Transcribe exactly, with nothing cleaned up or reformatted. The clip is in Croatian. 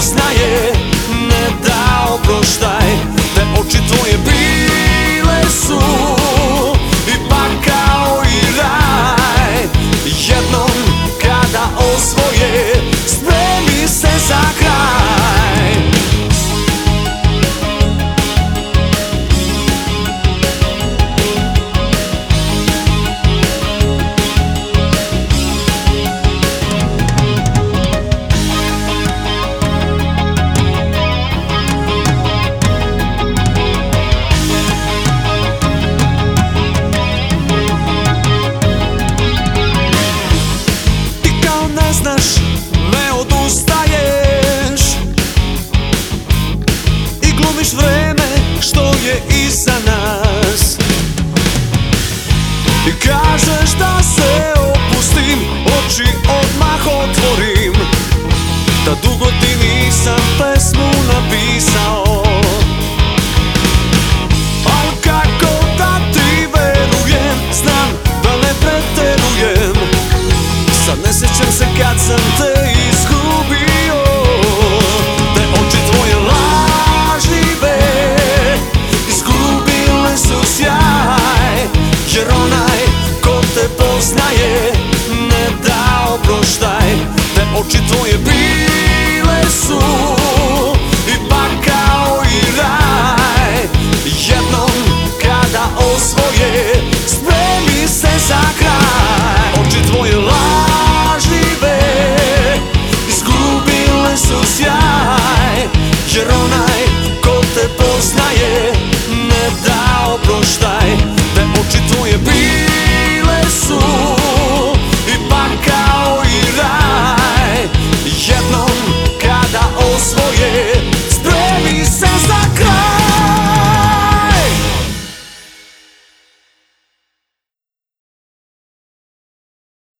poznaje ne da oproštaj. Te oči tvoje bile su i pakao i raj. Jednom kada osvoje spremi se za kraj. Znaš, ne odustaješ i glumiš vreme što je iza nas. I kažeš da se opustim, oči odmah otvorim, da dugo ti nisam pesmu napisao. Al kako da ti verujem, znam da ne preterujem. Sad ne sjećam se kad sam te